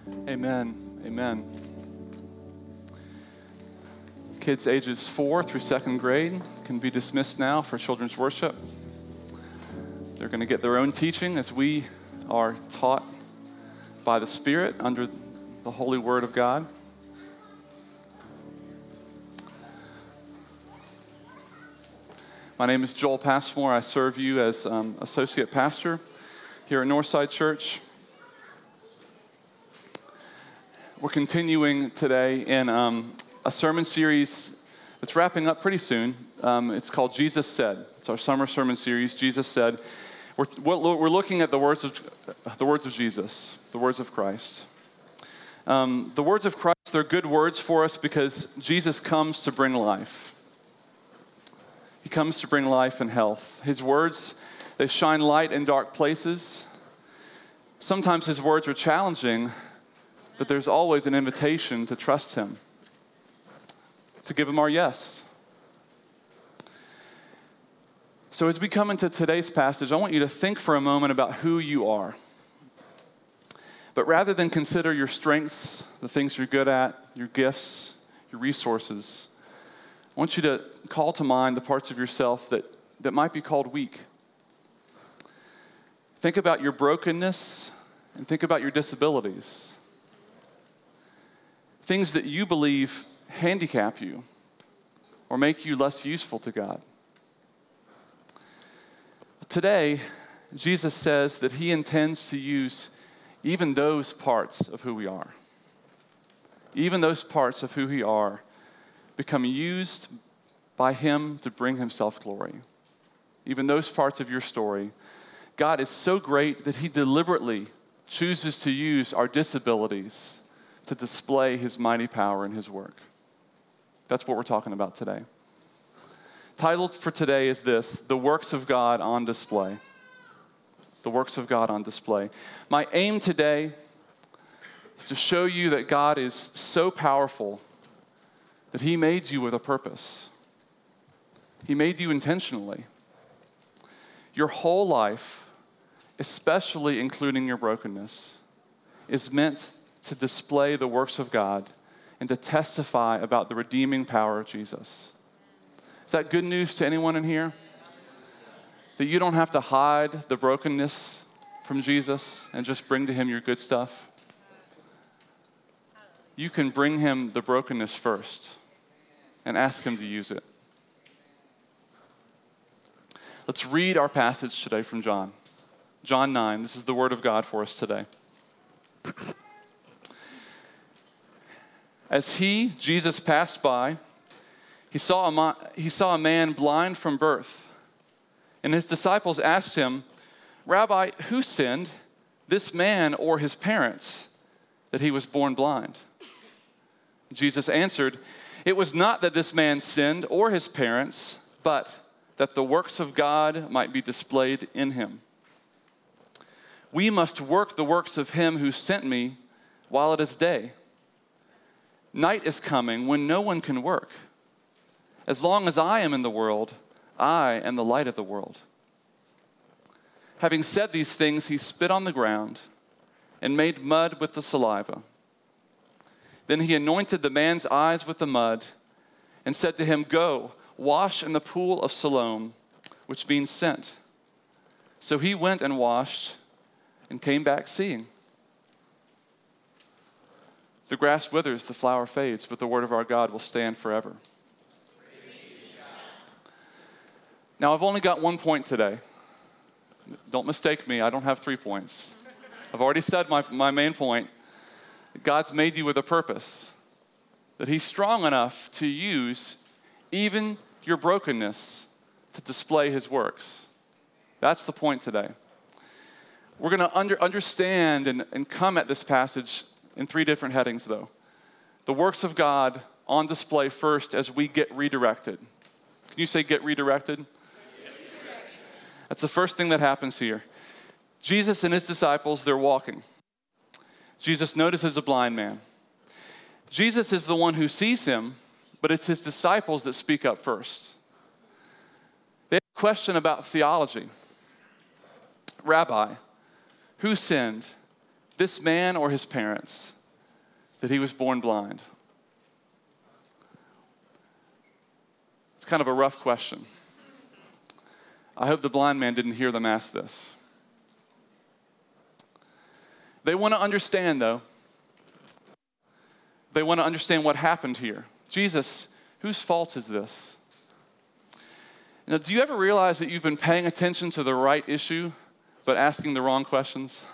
Amen. Amen. Kids ages 4 through 2nd grade can be dismissed now for children's worship. They're going to get their own teaching as we are taught by the Spirit under the holy word of God. My name is Joel Passmore. I serve you as associate pastor here at Northside Church. We're continuing today in a sermon series that's wrapping up pretty soon. It's called Jesus Said. It's our summer sermon series, Jesus Said. We're looking at the words of Jesus, the words of Christ. The words of Christ, they're good words for us because Jesus comes to bring life. He comes to bring life and health. His words, they shine light in dark places. Sometimes his words are challenging, but there's always an invitation to trust him, to give him our yes. So as we come into today's passage, I want you to think for a moment about who you are. But rather than consider your strengths, the things you're good at, your gifts, your resources, I want you to call to mind the parts of yourself that might be called weak. Think about your brokenness and think about your disabilities. Things that you believe handicap you or make you less useful to God. Today, Jesus says that he intends to use even those parts of who we are. Even those parts of who we are become used by him to bring himself glory. Even those parts of your story. God is so great that he deliberately chooses to use our disabilities to display his mighty power in his work. That's what we're talking about today. Titled for today is this: The Works of God on Display. The works of God on display. My aim today is to show you that God is so powerful that he made you with a purpose. He made you intentionally. Your whole life, especially including your brokenness, is meant to display the works of God and to testify about the redeeming power of Jesus. Is that good news to anyone in here? That you don't have to hide the brokenness from Jesus and just bring to him your good stuff? You can bring him the brokenness first and ask him to use it. Let's read our passage today from John. John 9, this is the word of God for us today. As Jesus passed by, he saw a man blind from birth. And his disciples asked him, "Rabbi, who sinned, this man or his parents, that he was born blind?" Jesus answered, "It was not that this man sinned or his parents, but that the works of God might be displayed in him. We must work the works of him who sent me while it is day. Night is coming when no one can work. As long as I am in the world, I am the light of the world." Having said these things, he spit on the ground and made mud with the saliva. Then he anointed the man's eyes with the mud and said to him, "Go, wash in the pool of Siloam," which means sent. So he went and washed and came back seeing. The grass withers, the flower fades, but the word of our God will stand forever. Now, I've only got 1 point today. Don't mistake me, I don't have 3 points. I've already said my main point. God's made you with a purpose, that he's strong enough to use even your brokenness to display his works. That's the point today. We're going to understand and come at this passage in 3 different headings, though. The works of God on display first as we get redirected. Can you say get redirected? That's the first thing that happens here. Jesus and his disciples, they're walking. Jesus notices a blind man. Jesus is the one who sees him, but it's his disciples that speak up first. They have a question about theology. "Rabbi, who sinned, this man or his parents, that he was born blind? It's kind of a rough question. I hope the blind man didn't hear them ask this. They want to understand, though. They want to understand what happened here. Jesus, whose fault is this? Now, do you ever realize that you've been paying attention to the right issue, but asking the wrong questions?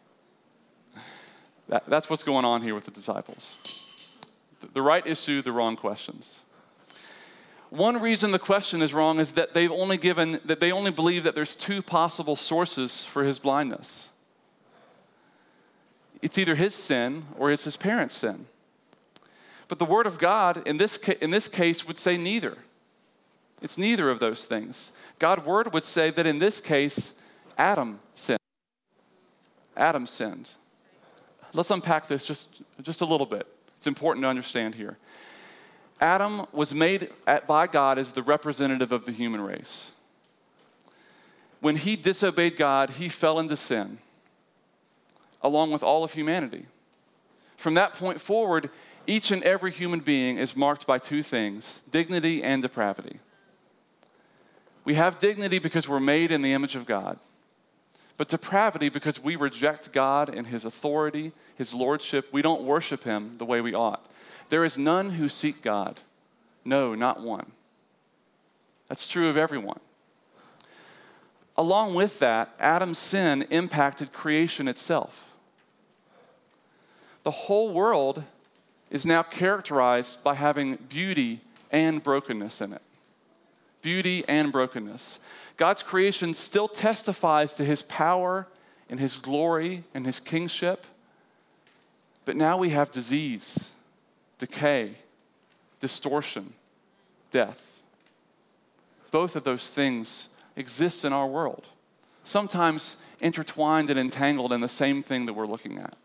That's what's going on here with the disciples. The right issue, the wrong questions. One reason the question is wrong is that they only believe that there's two possible sources for his blindness. It's either his sin or it's his parents' sin. But the Word of God in this case would say neither. It's neither of those things. God's Word would say that in this case, Adam sinned. Adam sinned. Let's unpack this just a little bit. It's important to understand here. Adam was made by God as the representative of the human race. When he disobeyed God, he fell into sin, along with all of humanity. From that point forward, each and every human being is marked by two things: dignity and depravity. We have dignity because we're made in the image of God, but depravity because we reject God and his authority, his lordship. We don't worship him the way we ought. There is none who seek God. No, not one. That's true of everyone. Along with that, Adam's sin impacted creation itself. The whole world is now characterized by having beauty and brokenness in it. Beauty and brokenness. God's creation still testifies to his power and his glory and his kingship, but now we have disease, decay, distortion, death. Both of those things exist in our world, sometimes intertwined and entangled in the same thing that we're looking at.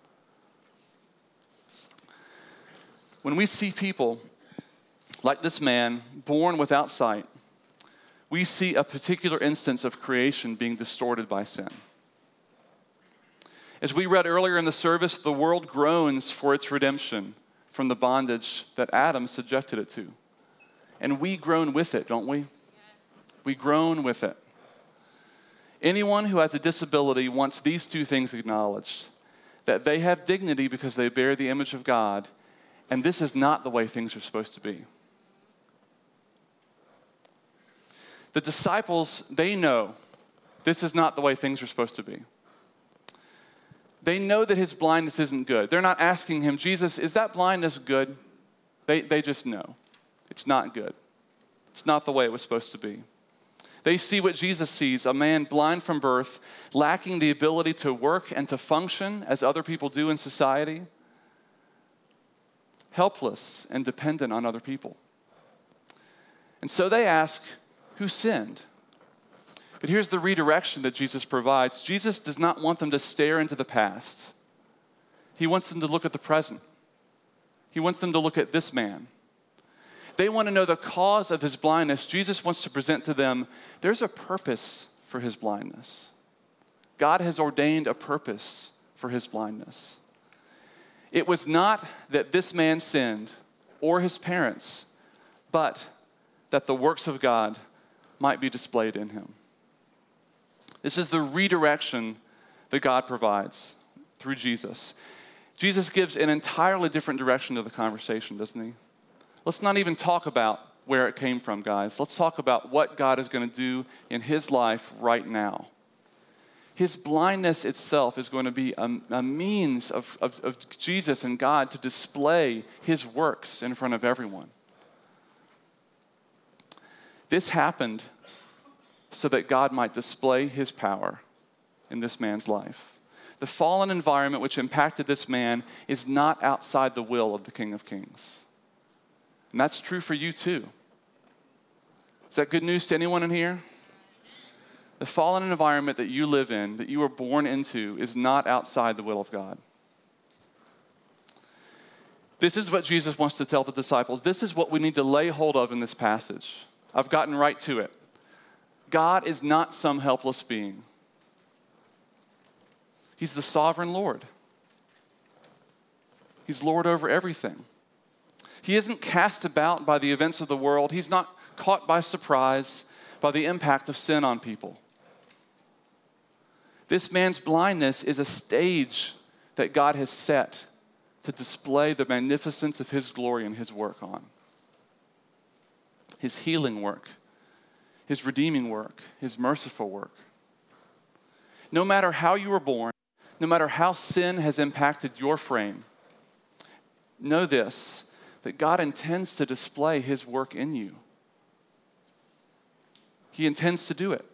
When we see people like this man born without sight, we see a particular instance of creation being distorted by sin. As we read earlier in the service, the world groans for its redemption from the bondage that Adam subjected it to. And we groan with it, don't we? We groan with it. Anyone who has a disability wants these two things acknowledged: that they have dignity because they bear the image of God, and this is not the way things are supposed to be. The disciples, they know this is not the way things are supposed to be. They know that his blindness isn't good. They're not asking him, Jesus, is that blindness good? They just know. It's not good. It's not the way it was supposed to be. They see what Jesus sees: a man blind from birth, lacking the ability to work and to function as other people do in society, helpless and dependent on other people. And so they ask, who sinned? But here's the redirection that Jesus provides. Jesus does not want them to stare into the past. He wants them to look at the present. He wants them to look at this man. They want to know the cause of his blindness. Jesus wants to present to them, there's a purpose for his blindness. God has ordained a purpose for his blindness. It was not that this man sinned or his parents, but that the works of God might be displayed in him. This is the redirection that God provides through Jesus. Jesus gives an entirely different direction to the conversation, doesn't he? Let's not even talk about where it came from, guys. Let's talk about what God is going to do in his life right now. His blindness itself is going to be a means of Jesus and God to display his works in front of everyone. This happened so that God might display his power in this man's life. The fallen environment which impacted this man is not outside the will of the King of Kings. And that's true for you too. Is that good news to anyone in here? The fallen environment that you live in, that you were born into, is not outside the will of God. This is what Jesus wants to tell the disciples. This is what we need to lay hold of in this passage. I've gotten right to it. God is not some helpless being. He's the sovereign Lord. He's Lord over everything. He isn't cast about by the events of the world. He's not caught by surprise by the impact of sin on people. This man's blindness is a stage that God has set to display the magnificence of his glory and his work on. His healing work, his redeeming work, his merciful work. No matter how you were born, no matter how sin has impacted your frame, know this, that God intends to display his work in you. He intends to do it.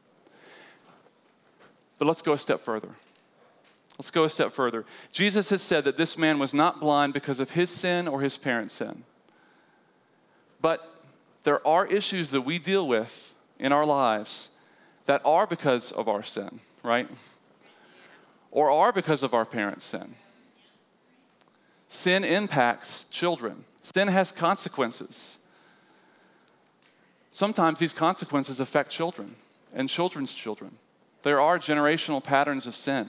But let's go a step further. Let's go a step further. Jesus has said that this man was not blind because of his sin or his parents' sin. But there are issues that we deal with in our lives that are because of our sin, right? Or are because of our parents' sin. Sin impacts children. Sin has consequences. Sometimes these consequences affect children and children's children. There are generational patterns of sin.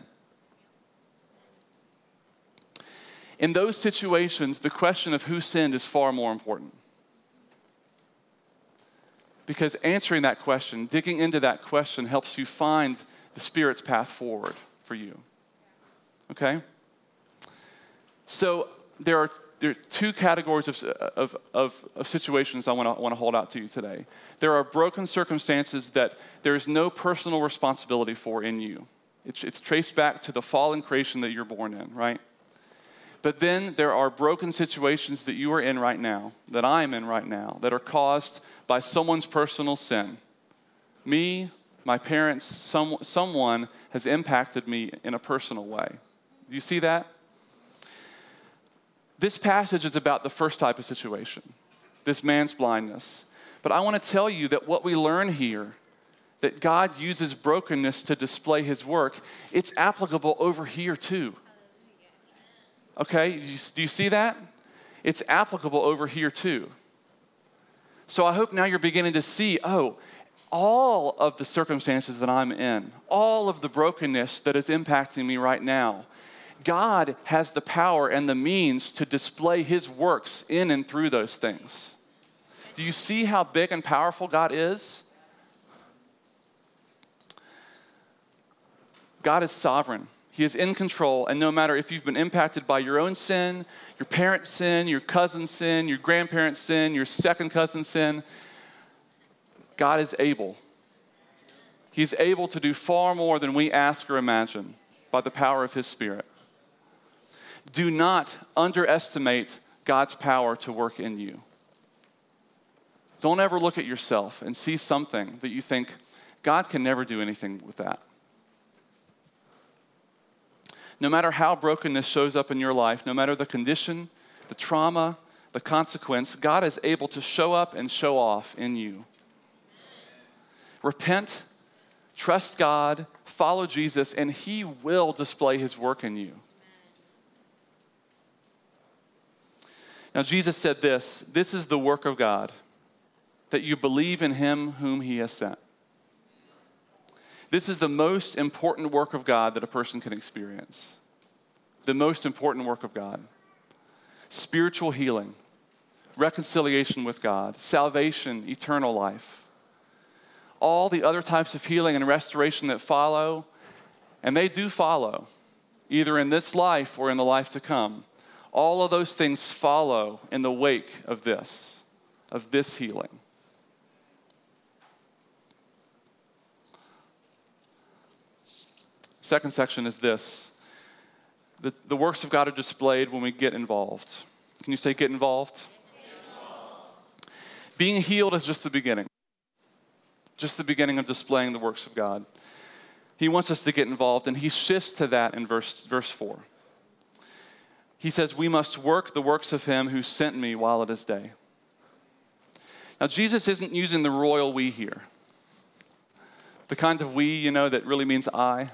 In those situations, the question of who sinned is far more important. Because answering that question, digging into that question, helps you find the Spirit's path forward for you. Okay? So there are two categories of situations I want to hold out to you today. There are broken circumstances that there is no personal responsibility for in you. It's traced back to the fallen creation that you're born in, right? But then there are broken situations that you are in right now, that I am in right now, that are caused by someone's personal sin. Me, my parents, someone has impacted me in a personal way. Do you see that? This passage is about the first type of situation, this man's blindness. But I want to tell you that what we learn here, that God uses brokenness to display his work, it's applicable over here too. Okay, do you see that? It's applicable over here too. So I hope now you're beginning to see, all of the circumstances that I'm in, all of the brokenness that is impacting me right now, God has the power and the means to display his works in and through those things. Do you see how big and powerful God is? God is sovereign. He is in control, and no matter if you've been impacted by your own sin, your parents' sin, your cousin's sin, your grandparents' sin, your second cousin's sin, God is able. He's able to do far more than we ask or imagine by the power of his Spirit. Do not underestimate God's power to work in you. Don't ever look at yourself and see something that you think, God can never do anything with that. No matter how brokenness shows up in your life, no matter the condition, the trauma, the consequence, God is able to show up and show off in you. Repent, trust God, follow Jesus, and he will display his work in you. Now, Jesus said this is the work of God, that you believe in him whom he has sent. This is the most important work of God that a person can experience. The most important work of God. Spiritual healing, reconciliation with God, salvation, eternal life. All the other types of healing and restoration that follow, and they do follow, either in this life or in the life to come. All of those things follow in the wake of this healing. Second section is this. The works of God are displayed when we get involved. Can you say get involved? Get involved. Being healed is just the beginning. Just the beginning of displaying the works of God. He wants us to get involved, and he shifts to that in verse 4. He says, we must work the works of him who sent me while it is day. Now, Jesus isn't using the royal we here. The kind of we, that really means I.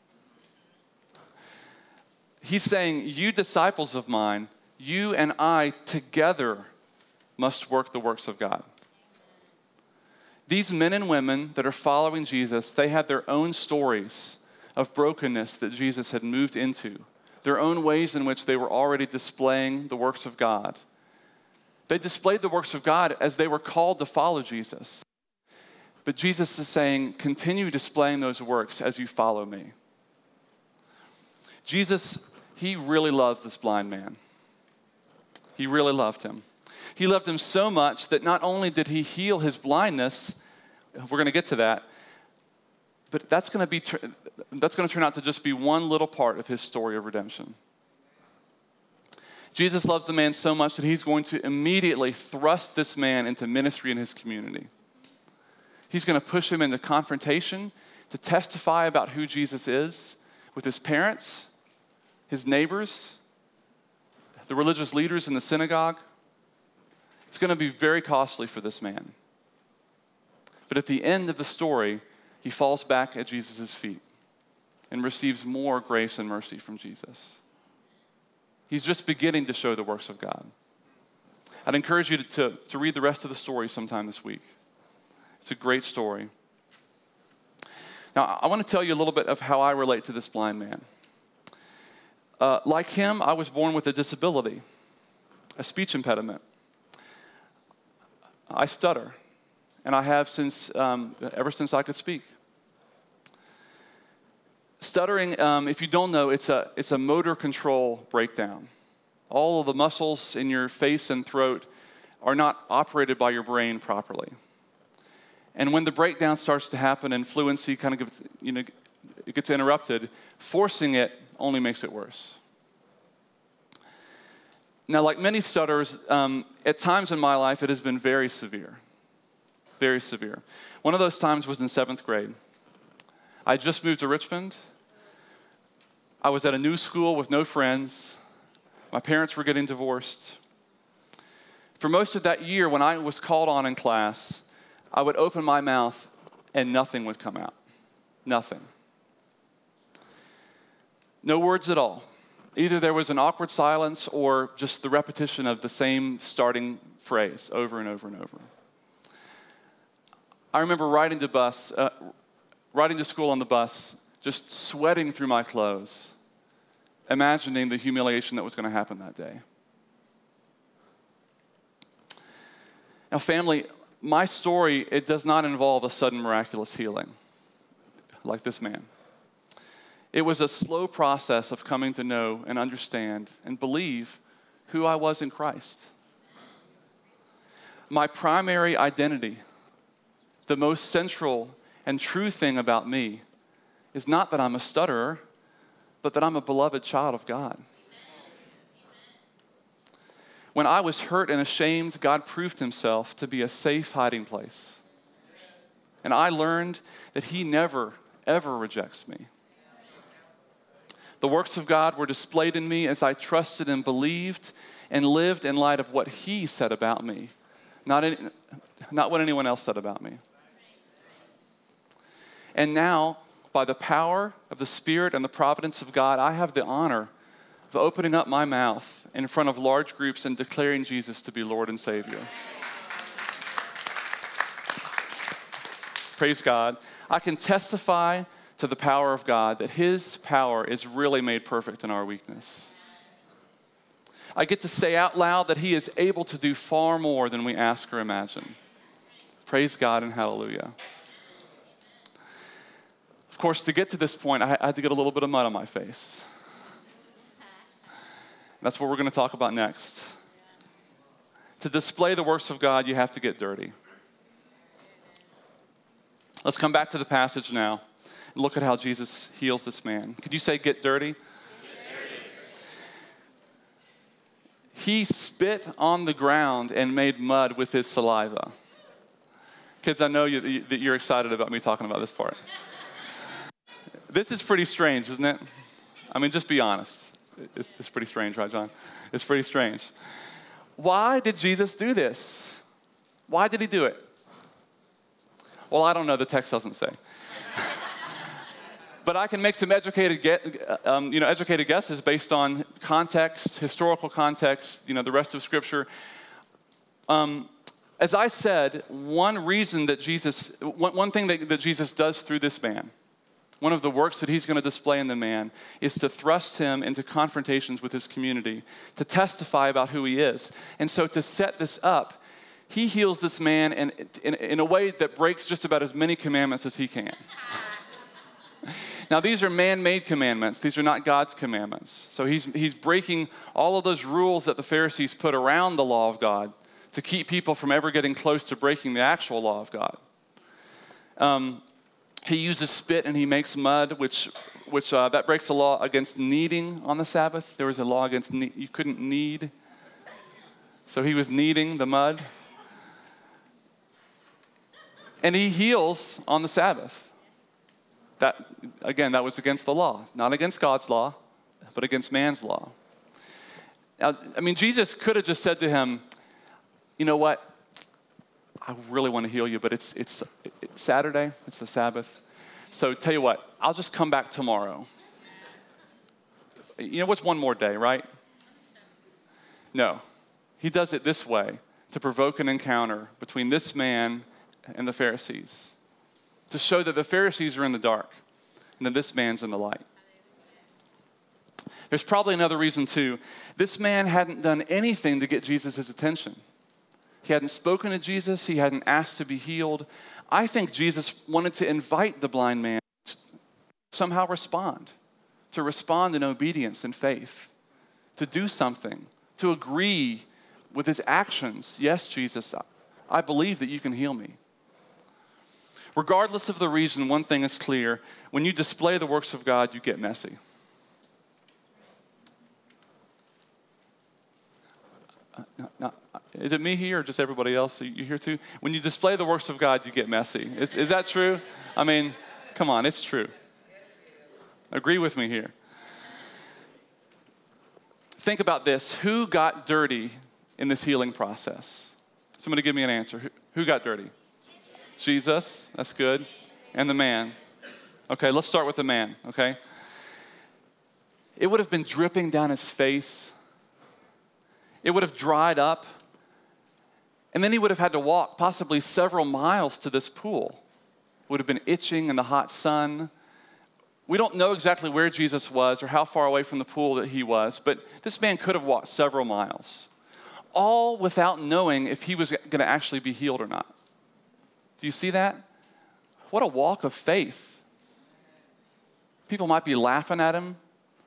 He's saying, you disciples of mine, you and I together must work the works of God. These men and women that are following Jesus, they had their own stories of brokenness that Jesus had moved into their own ways in which they were already displaying the works of God. They displayed the works of God as they were called to follow Jesus. But Jesus is saying, continue displaying those works as you follow me. Jesus, he really loved this blind man. He really loved him. He loved him so much that not only did he heal his blindness, we're going to get to that, but that's going to turn out to just be one little part of his story of redemption. Jesus loves the man so much that he's going to immediately thrust this man into ministry in his community. He's going to push him into confrontation to testify about who Jesus is with his parents, his neighbors, the religious leaders in the synagogue. It's going to be very costly for this man. But at the end of the story, he falls back at Jesus' feet and receives more grace and mercy from Jesus. He's just beginning to show the works of God. I'd encourage you to read the rest of the story sometime this week. It's a great story. Now, I want to tell you a little bit of how I relate to this blind man. Like him, I was born with a disability, a speech impediment. I stutter, and I have ever since I could speak. Stuttering, if you don't know, it's a motor control breakdown. All of the muscles in your face and throat are not operated by your brain properly. And when the breakdown starts to happen and fluency kind of it gets interrupted, forcing it only makes it worse. Now, like many stutterers, at times in my life, it has been very severe. Very severe. One of those times was in 7th grade. I just moved to Richmond. I was at a new school with no friends. My parents were getting divorced. For most of that year, when I was called on in class, I would open my mouth and nothing would come out. Nothing. No words at all. Either there was an awkward silence or just the repetition of the same starting phrase over and over and over. I remember riding to school on the bus, just sweating through my clothes, imagining the humiliation that was going to happen that day. Now, family, my story, it does not involve a sudden miraculous healing like this man. It was a slow process of coming to know and understand and believe who I was in Christ. My primary identity, the most central and true thing about me, is not that I'm a stutterer, but that I'm a beloved child of God. When I was hurt and ashamed, God proved himself to be a safe hiding place. And I learned that he never, ever rejects me. The works of God were displayed in me as I trusted and believed and lived in light of what he said about me, not what anyone else said about me. And now, by the power of the Spirit and the providence of God, I have the honor of opening up my mouth in front of large groups and declaring Jesus to be Lord and Savior. Praise God. I can testify to the power of God, that his power is really made perfect in our weakness. I get to say out loud that he is able to do far more than we ask or imagine. Praise God and hallelujah. Of course, to get to this point, I had to get a little bit of mud on my face. That's what we're going to talk about next. To display the works of God, you have to get dirty. Let's come back to the passage now and look at how Jesus heals this man. Could you say, get dirty? Get dirty. He spit on the ground and made mud with his saliva. Kids, I know that you're excited about me talking about this part. This is pretty strange, isn't it? I mean, just be honest. It's pretty strange, right, John? It's pretty strange. Why did Jesus do this? Why did he do it? Well, I don't know. The text doesn't say. But I can make some educated guesses based on context, historical context, the rest of Scripture. As I said, one thing that Jesus does through this man, one of the works that he's going to display in the man is to thrust him into confrontations with his community, to testify about who he is. And so to set this up, he heals this man in a way that breaks just about as many commandments as he can. Now, these are man-made commandments. These are not God's commandments. So he's breaking all of those rules that the Pharisees put around the law of God to keep people from ever getting close to breaking the actual law of God. He uses spit and he makes mud, which that breaks the law against kneading on the Sabbath. There was a law against you couldn't knead. So he was kneading the mud. And he heals on the Sabbath. That was against the law. Not against God's law, but against man's law. Now, Jesus could have just said to him, you know what? I really want to heal you, but it's Saturday. It's the Sabbath. So tell you what, I'll just come back tomorrow. You know what's one more day, right? No. He does it this way to provoke an encounter between this man and the Pharisees, to show that the Pharisees are in the dark and that this man's in the light. There's probably another reason too. This man hadn't done anything to get Jesus' attention. He hadn't spoken to Jesus. He hadn't asked to be healed. I think Jesus wanted to invite the blind man to somehow respond in obedience and faith, to do something, to agree with his actions. Yes, Jesus, I believe that you can heal me. Regardless of the reason, one thing is clear. When you display the works of God, you get messy. Is it me here or just everybody else? You here too? When you display the works of God, you get messy. Is that true? Come on, it's true. Agree with me here. Think about this. Who got dirty in this healing process? Somebody give me an answer. Who got dirty? Jesus. That's good. And the man. Okay, let's start with the man, okay? It would have been dripping down his face. It would have dried up. And then he would have had to walk possibly several miles to this pool. Would have been itching in the hot sun. We don't know exactly where Jesus was or how far away from the pool that he was, but this man could have walked several miles, all without knowing if he was going to actually be healed or not. Do you see that? What a walk of faith. People might be laughing at him,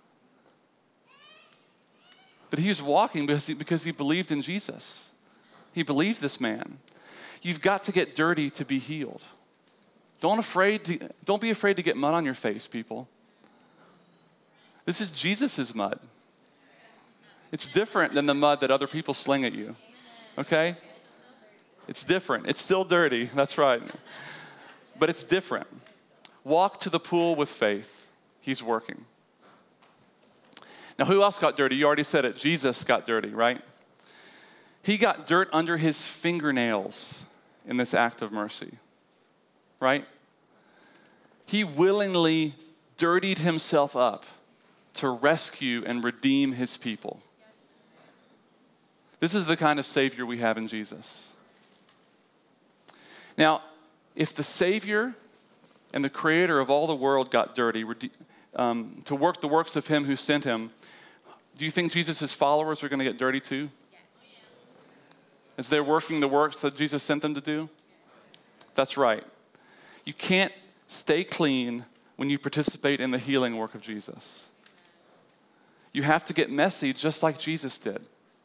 but he was walking because he believed in Jesus. He believed this man. You've got to get dirty to be healed. Don't be afraid to get mud on your face, people. This is Jesus' mud. It's different than the mud that other people sling at you. Okay? It's different. It's still dirty. That's right. But it's different. Walk to the pool with faith. He's working. Now, who else got dirty? You already said it. Jesus got dirty, right? He got dirt under his fingernails in this act of mercy, right? He willingly dirtied himself up to rescue and redeem his people. This is the kind of Savior we have in Jesus. Now, if the Savior and the Creator of all the world got dirty to work the works of him who sent him, do you think Jesus' followers are going to get dirty too? Yes. As they're working the works that Jesus sent them to do? That's right. You can't stay clean when you participate in the healing work of Jesus. You have to get messy just like Jesus did.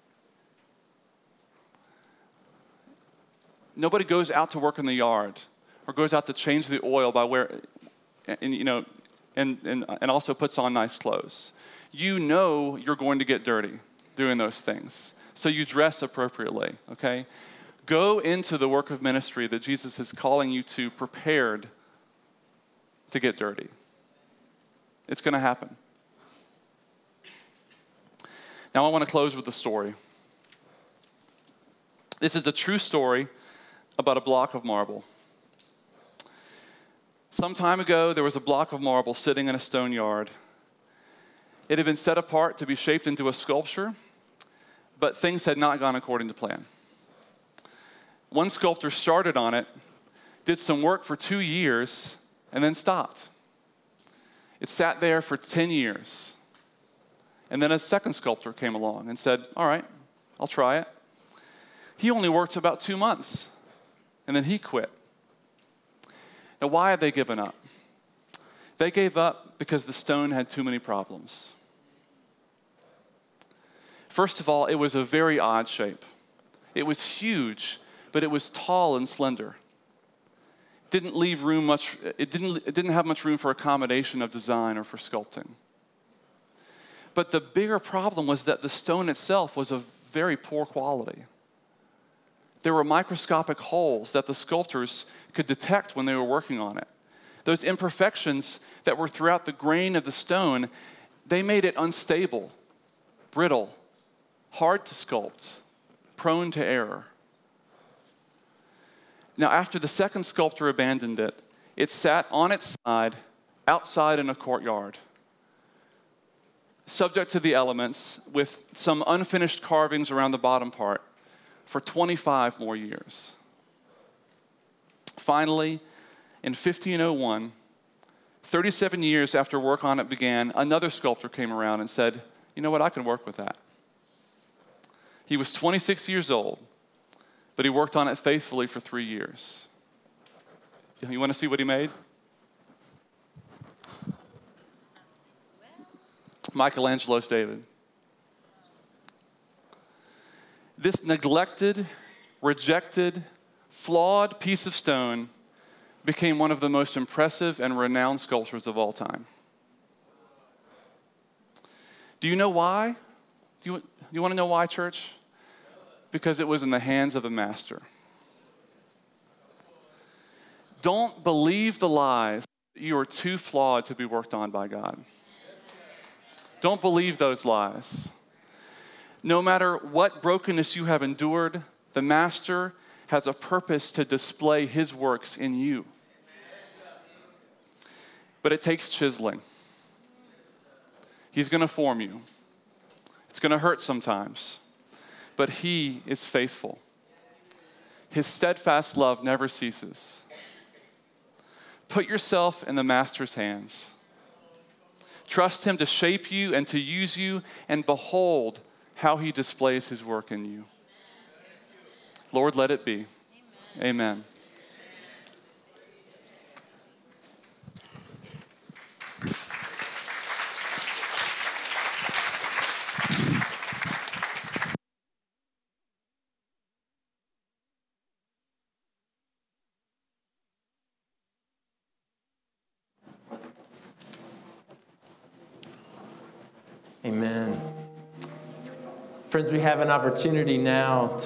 Nobody goes out to work in the yard or goes out to change the oil and also puts on nice clothes. You know you're going to get dirty doing those things. So you dress appropriately, okay? Go into the work of ministry that Jesus is calling you to, prepared to get dirty. It's going to happen. Now I want to close with a story. This is a true story about a block of marble. Some time ago, there was a block of marble sitting in a stone yard. It had been set apart to be shaped into a sculpture, but things had not gone according to plan. One sculptor started on it, did some work for 2 years, and then stopped. It sat there for 10 years. And then a second sculptor came along and said, all right, I'll try it. He only worked about 2 months, and then he quit. Now, why had they given up? They gave up because the stone had too many problems. First of all, it was a very odd shape. It was huge, but it was tall and slender. It didn't have much room for accommodation of design or for sculpting. But the bigger problem was that the stone itself was of very poor quality. There were microscopic holes that the sculptors could detect when they were working on it. Those imperfections that were throughout the grain of the stone, they made it unstable, brittle, hard to sculpt, prone to error. Now, after the second sculptor abandoned it, it sat on its side outside in a courtyard, subject to the elements with some unfinished carvings around the bottom part for 25 more years. Finally, in 1501, 37 years after work on it began, another sculptor came around and said, you know what, I can work with that. He was 26 years old, but he worked on it faithfully for 3 years. You want to see what he made? Michelangelo's David. This neglected, rejected, flawed piece of stone became one of the most impressive and renowned sculptures of all time. Do you know why? Do you want to know why, church? Because it was in the hands of a master. Don't believe the lies that you are too flawed to be worked on by God. Don't believe those lies. No matter what brokenness you have endured, the master has a purpose to display his works in you. But it takes chiseling. He's going to form you. It's going to hurt sometimes, but he is faithful. His steadfast love never ceases. Put yourself in the master's hands. Trust him to shape you and to use you, and behold how he displays his work in you. Lord, let it be. Amen. Amen. Friends, we have an opportunity now to